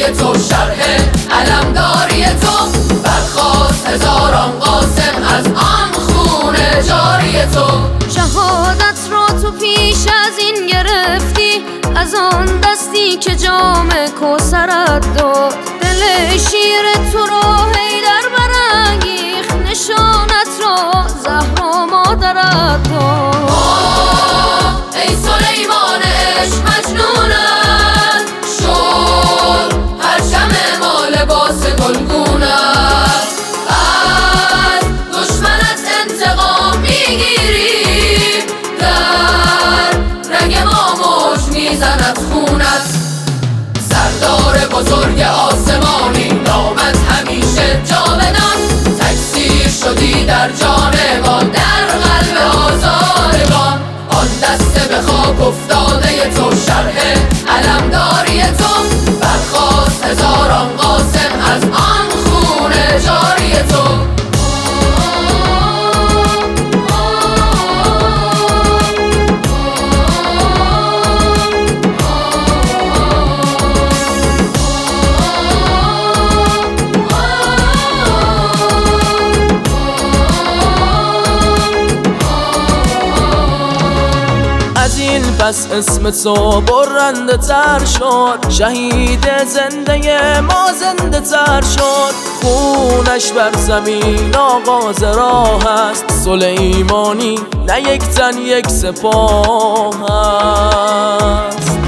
تو، شرح علمداری تو، برخاست هزاران قاسم از آن خون جاری تو. شهادت را تو پیش از این گرفتی، از آن دستی که جام کوثرت داد. دل شیر تو را حیدر برانگیخت، نشانت را زهرا مادرت داد. ای سلیمان عشق مجنونت، شد پرچم ما لباس گلگونت. از دشمنت انتقام میگیری، در رگ ما موج میزند خونت. سردار بزرگ آسمانی نامت همیشه جاودان، تکثیر شدی در جان ما، در قلب آزادگان. آن دسته به خاک افتاده تو، شرح علمداری تو، برخاست هزاران قاسم از آن خون جاری تو. از این پس اسم تو برنده تر شد، شهید زنده ما زنده تر شد. خونش بر زمین آغاز راه است، سلیمانی نه یک تن یک سپاه است.